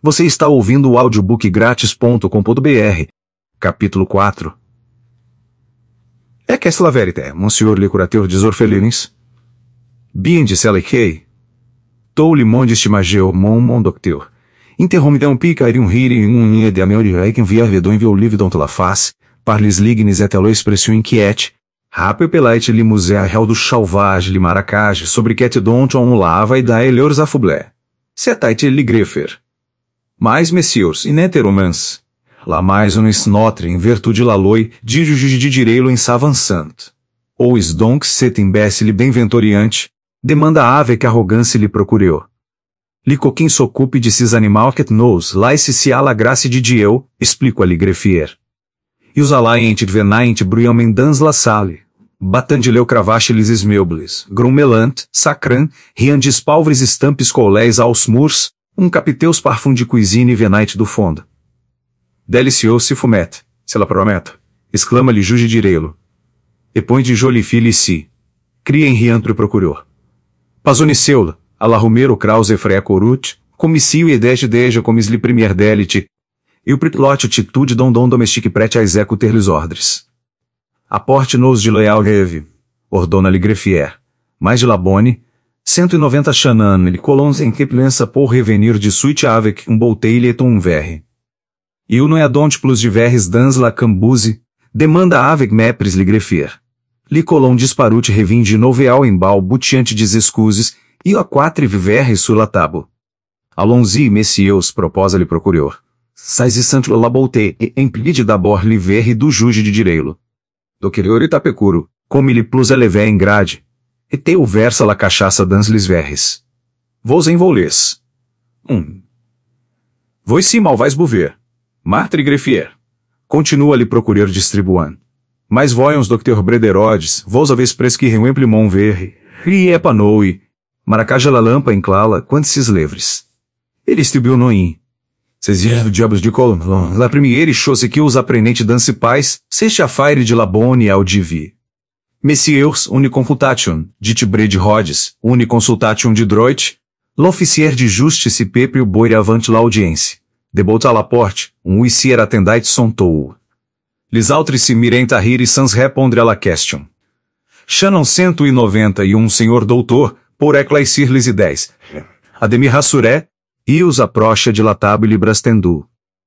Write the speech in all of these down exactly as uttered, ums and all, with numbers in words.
Você está ouvindo o audiobook grátis ponto com ponto br. Capítulo quatro. É que la vérité, monsieur le curateur des orphelins? Bien de celle que tout le monde estimageu mon mon docteur. Interrompidão pica un rire un nid de amérique enviar vedon enviou livre dont la face, par les lignes et la expression inquiète. Rapper pelait li musée a réel do chauvage li maracage, sobre quete dont on lava e da elheurs affublé. C'est li greffer. Mais, messieurs, inéteromans. Lá mais un snotre em vertude la loi, de juge de direilo em s'avançant. Ou is donc cet imbécile benventoriante, demanda ave que arrogância lhe procureu. Li coquin s'occupe de cis animal que nos, lá se se a la grace de Dieu, explico a li greffier. E os alaient venaint bruyamment dans la salle. Batandileu cravache lis esmeubles, grummelant, sacran, riandis pauvres estampes colés aos murs, um capiteus parfum de cuisine venait do fundo. Delicieux se fumette, se la prometo, exclama-lhe juge direilo. E põe de jolifile si. Cria em riantro procurou. Pazoniceu-la, a la rumero krause frea corut, comicio e dege deja comis li premier delite, e o pritlote atitude dom dom domestique prete a executer les ordres. Aporte nos de leal reve, ordona-lhe greffier, mais de labone, cento e noventa chanan ele colons em que pensa pour revenir de suite avec un bouteille et un verre. E o noeadont plus de verres dans la cambuse, demanda avec mépris lhe greffier. Li colon disparute revinde noveal em bal butiante des excuses, e a quatre verres sur la table. Allons-y, messieurs, proposa-lhe procureur. Sais e santo la bouteille e impide d'abord li verre do juge de direilo. Do querior Itapecuro, come li plus elevé em grade. E teu versa la cachaça dans les verres. Vos envolés. Um. Voi si mal vais bouver. Martre greffier. Continua-lhe procurer distribuan. Mas voyons docteur Brederodes, vos aves presquir um implimon verre. E epanoui. Maracaja la lampa em clala, quantis levres. Ele distribuiu noin. Cesier diabos de colon, la première chose que os aprenente danse pais, seste a faire de labone ao divi. Messieurs, uniconsultation, dit Bred Rhodes, uniconsultation de droit, l'officier de justice peprio boire avant l'audience. Debot à la porte, un huissier attendait son tour. Les autres se mirent a rire sans répondre à la question. Chanon cento e noventa e um senhor doutor, pour éclaircir les idées. A demi-rassuré, e os approcha de la table brastendu.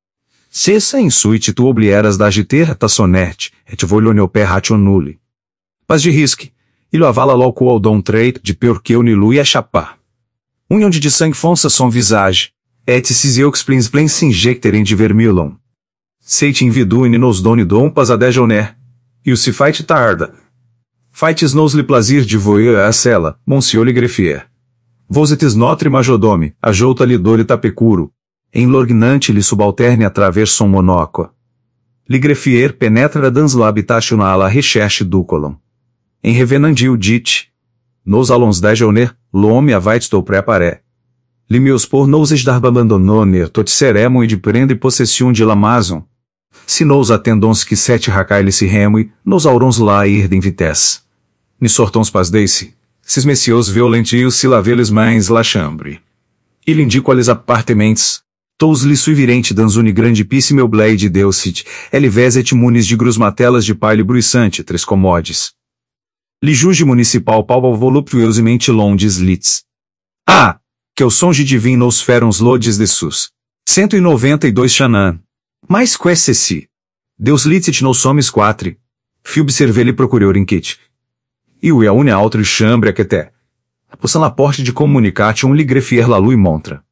Cessa in suite tu oblieras d'agiter ta sonnette, et vogliono per ration nulli. Pas de risque, il avala loco au don trait de peur que ne lui échappa. Union de sangue fonça son visage, et sis explins plein s'injecterem de vermilon. Seit invidune nos doni dom pas a déjeuner, e o se fight tarda. Fights nos le plaisir de voyer a cela, monsieur le greffier. Vos etes notre majordome, ajouta lhe dole Itapecuro, em lorgnante lhe subalterne a travers son monóco. Le greffier penetra dans l'habitation à la recherche du colon. Em revenandio dit, nos allons déjeuner, l'homme avait tou préparé. Li meus por nos esdarba abandonner tot seremo e de prendre possession de l'Amazon. Si nos attendons que sete racaille se remui, nos aurons lá ir de vitesse. Ni sortons pas desse. Sis messieurs violentios se laver les mains la chambre. Il indico les appartements. Tous li suivirente dans une grande pisse meu blade deucit, elle veset munis de grusmatelas de paille bruissante tres commodes. Li juge municipal palpa voluptuosamente londes lits. Ah! Que o songe divin nos ferons lodes de sus. Cento e noventa e dois chanan. Mais quesse-se. Deus licit nos somes quatri. Fi observer lhe procureur inquit. E o une altre chambre que te. Possan la porte de communication li greffier la lui montra.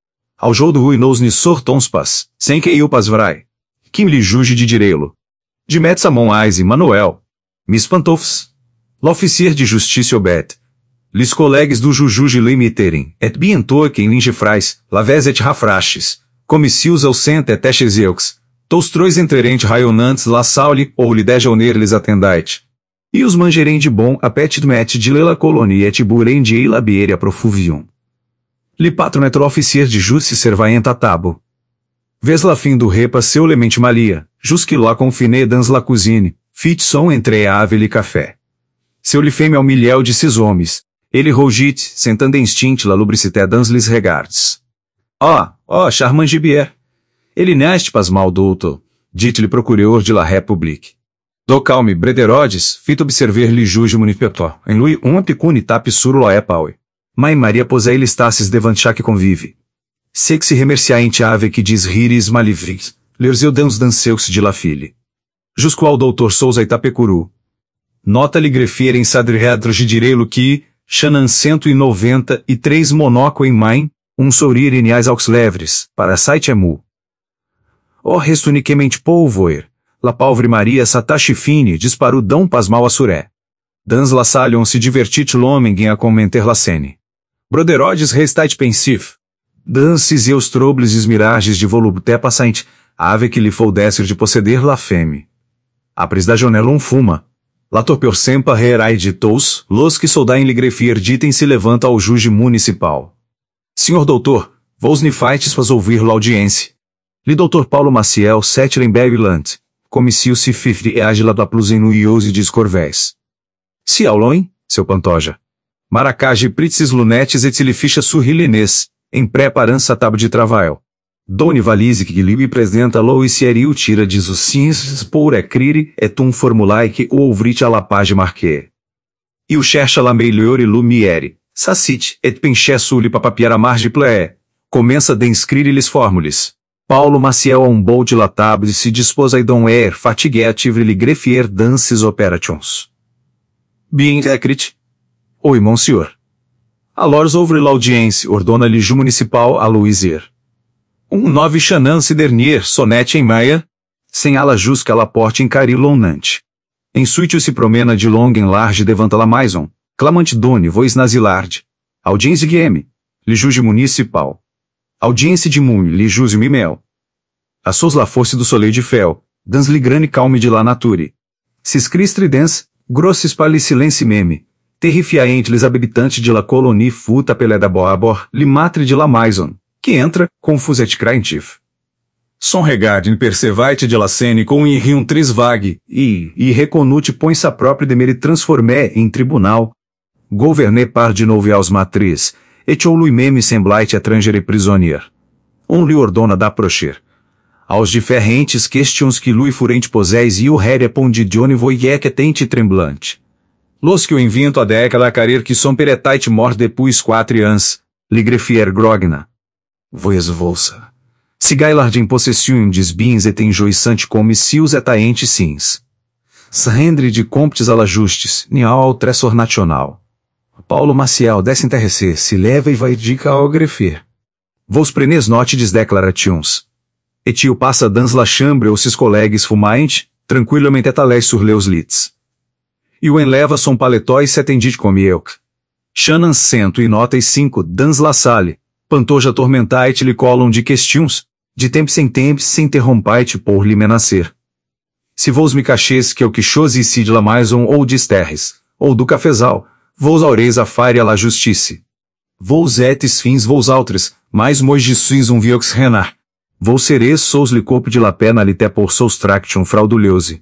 Ao jour do nos ni sortons pas, sem que eu pas vrai. Kim li juge de direilo. De metsamon aise Manuel. Miss Pantoffs. L'officier de justice obet. Les collègues du jujuge limiterem, et bientôt quem lingefrais, laves et rafraches, comicius au cent et techeseux, tous trois entrerent rayonnantes la saule ou li déjeuner les attendait. E os mangerem de bon appétit met de lela colonie et burem de la bière profuvium. Li patronet l'officier de justice servaent à table. Ves la fin do repas seu lemente malia, jusque la confine dans la cuisine, fit son entre ave li café. Seu li fême ao milhel de sis homens. Ele rougit, sentando instinct la lubricité dans les regards. Ah! ó, Charmant Gibier. Ele neste pasmal doutor, dit-lhe procureur de la République. Do calme Brederodes, fit observer li juge munipetó, em lui um apicune tap sur loé paue. Mãe Maria posei listasses devant chaque convive. Sex remerciaente ave que diz riris malivris, leurs eudans danseux de la fille. Jusqual doutor Souza Itapecuru. Nota-lhe grefeira em sadriadro de direi-lo que, Xanan cento e noventa e três monoco em mãe, um sourir iniais aux levres, para site emu. O resto uniquemente polvoer, la pauvre Maria satashi fine disparou dão pasmal a suré. Dans la salion se divertit l'homem a commenter la scène. Broderodes restait pensif. Dans sis eus troubles esmirages de volupté passante, ave que lhe foudesser de posséder la femme. Apres da janela um fuma. La torpeur sempa rerai de tous, los que soldaem lhe grefier ditem se levanta ao juge municipal. Senhor doutor, vos ne faites faz ouvir l'audiência. Li doutor Paulo Maciel setlem Berland, comicio se fifre e agila da plus enuiose discorvés. Se auloin, seu pantoja. Maracage pritsis lunetes et se ficha surrilinês, em preparança tab de travael. Doni valise que lhe presenta lo e sieriu tira diz os sins por ecrire et um formulae que o ouvrit a la page marqué. E o chercha la melhore lumiere, sacit et penché suli papapiar a marge plé, comença de inscrire lhes formules. Paulo Maciel a um bol de la table se dispôs a idon er fatigue ativre lhe grefier dances operations. Bien écrit. Oi, monsieur. Alors ouvre l'audiência, ordona-lhe ju municipal a Louisier. Um nove chanance dernier sonete em maia, sem ala jusca la porte em carilonante. Em suítio se promena de long em large devanta la maison, clamante done voz nasilard. Audiência guieme, lhe juge municipal. Audiência de mum, lhe juge mimel. A sos la force do soleil de fel, dans li grande calme de la nature. Sis cristridens, grossis pali silence meme, terrifiaente les habitantes de la colonie futa pelé da boabor, li matre de la maison, que entra, confuset craintif. Son regarde percevait de la scène com um rium tres vague, e, e reconute põe sa própria demere transformé em tribunal. Gouverné par de noviaus matriz, et ou lui meme semblait étranger et prisonnier. On lui ordona d'approcher. Aos diferentes questions que lui furente poséis e o répond de Johnny voyec tente tremblante. Los que o invento a década a carir que son peretait mort depuis quatre ans, li greffier grogna. Voes volsa. Sigailard em possession des bins et enjoissante comicius et aente sins. Srendre de comptes à la justis, nial ao trésor nacional. Paulo Maciel desinteresse se leva e vai dica ao greffier. Vos prenes notides declarations. Et il passa dans la chambre ou sis collègues fumaint, tranquillamente etalés sur leus lits. E o enleva son paletó e s'atendit comme euc. Chanan cento e nota e cinco dans la salle, pantoja atormentait lhe colon de questions, de tempos em tempos se interrompait por lhe menacer. Se vos me caches que o que chose ici de la maison ou dis terres, ou do cafezal, vos aureis a fare a la justice. Vos etes fins vos altres, mais mois de suis um viox renar. Vos seres sous lhe corpo de la pena lite por sous traction frauduleuse.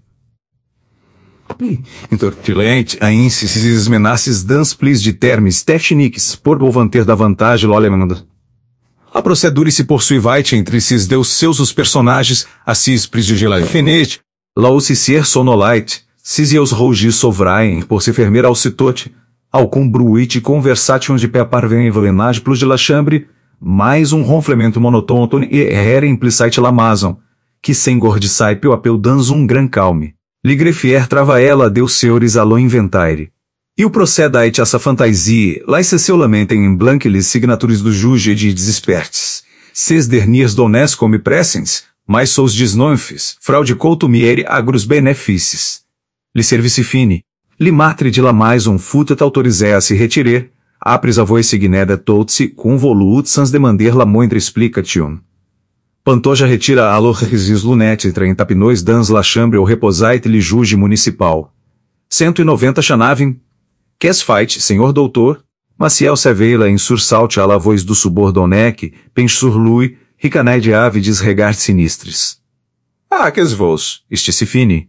Entortilente, ainsi se menaces dans plis de termes techniques por bovanter da vantagem lo alemanda. A procedura se poursuivait entre sis deus seus os personagens, assis pris de la fenete, la ossicier sonolite, sis eus rougis sovraem por se fermer ao citote, ao cumbruite conversation de pé parvem evelenage plus de la chambre, mais um ronflemento monotônico e era implicite la maison, que sem gordissai peu apel dans um gran calme. Li greffier trava ela deus seures a lo inventaire. E o procedait a sa fantasie, lá se seu lamentem em blanc les signatures do juge de desespertes. Ses derniers donnes come pressens, mais sous desnonfes, fraude coutumiere agros benefices. Li service fine. Li matre de la mais um futet autorisé a se retirer, apres a voe signeda tot-se com volut sans demander la moindre explication. Pantoja retira a l'orrisis lunete traem tapinois dans la chambre ou reposait li juge municipal. Cento e noventa chanavem. Qu'est fight, senhor doutor? Maciel seveila em sursalte à la voz do subordonec, penche sur lui, ricanai de ave desregard sinistres. Ah, qu'es vos, este se fini.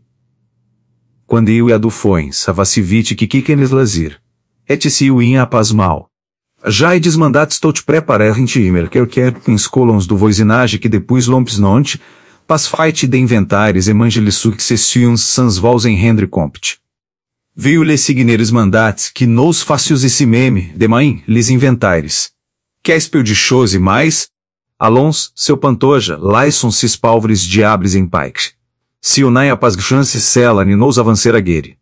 Quando eu e a do foin, savacivite que quiquenes lazir. Et se eu in a pasmal. Já e desmandat tot preparar intimer quer pins colons do voisinage que depois lompes nont, pas fight de inventares evangelis successions sans vols em rendre compte. Veio lhe signeres mandats que nos facios esse meme, de mãe, lhes inventares. Que espel de chose mais? Alons, seu pantoja, laison sis palvres diabres em pike. Se unai a pas chances sela ni nos avancer aguere.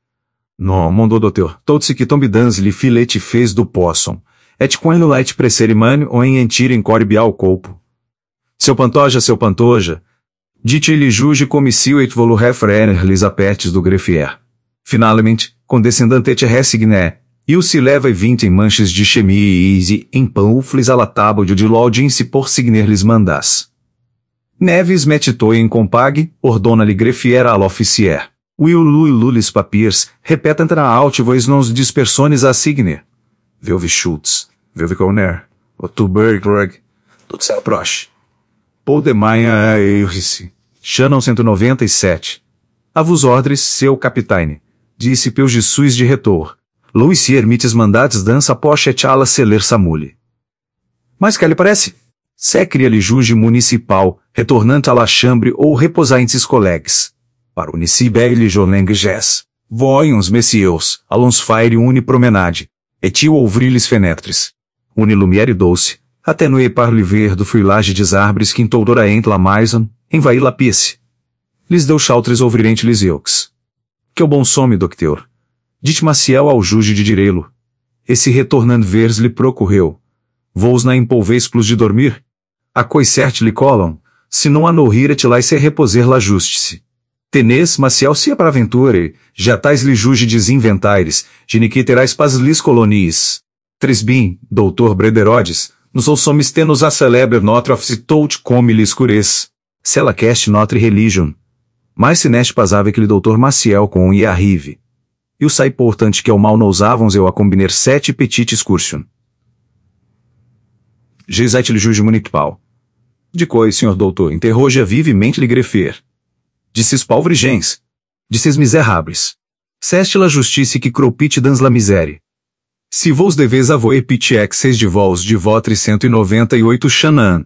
No, mondo doutor, tot que tombidans lhe filete fez do possum. Et com ele light presserimânio ou em entir em corbial colpo. Seu pantoja, seu pantoja. Dite lhe juge comissil et volu refrener lis apertes do greffier. Finalmente, condescendante et resigné, e o se leva e vinte em manches de chemie e easy em pão uflis a la table de lodging-se por signer lhes mandas. Neves metitoi em compag, ordona-lhe greffier al officier. Will lui lulis papiers, repetant na alt voz nos dispersones a signe. Velve Schultz, Velve Corner, Otubergrug, Tutsa Proche. Paul de Maia a Eurice. Shannon cento e noventa e sete. A vos ordres, seu capitaine. Disse Peu Jesus de retor. Louis ermites mandates dança pochet ala celer samule. Mas que lhe parece? Secria-lhe juge municipal, retornante à la chambre ou reposaintes colegues. Para uniciber-lhe joleng ges. Voyons messieurs, allons faire une promenade. Et ouvriles fenetres. Une lumière douce, attenue par l'hiver do feuillage des arbres quintoldora ent la maison, envaí la piece. Lhes deu chautres ouvrirente lheseux. Que o bom some, docteur. Dite Maciel ao juge de direi-lo. Esse retornando vers lhe procurreu. Vous na empolvez plus de dormir? A cois cert lhe colam, se não a norrir et lá se reposer la justice. Tenez Maciel se para aventure, já tais lhe juge desinventaires, geniquiterais pas lis colonies. Tresbim, doutor Brederodes, nos ousomes tenos a celebre notre office tout come lhe escurez. Sela cast notre religion. Mas se neste pasava aquele doutor Maciel com e arrive. E o sai portante que ao mal nos avons eu a combiner sete petit excursion. Gisait lhe juge municipal. De cois, senhor doutor, interroge vivemente lhe greffier. De sis pauvres gens. De sis misérables. Ceste la justice que cropite dans la misère. Se vos deves avoe piti exes de vos de votre cento e noventa e oito Xanan.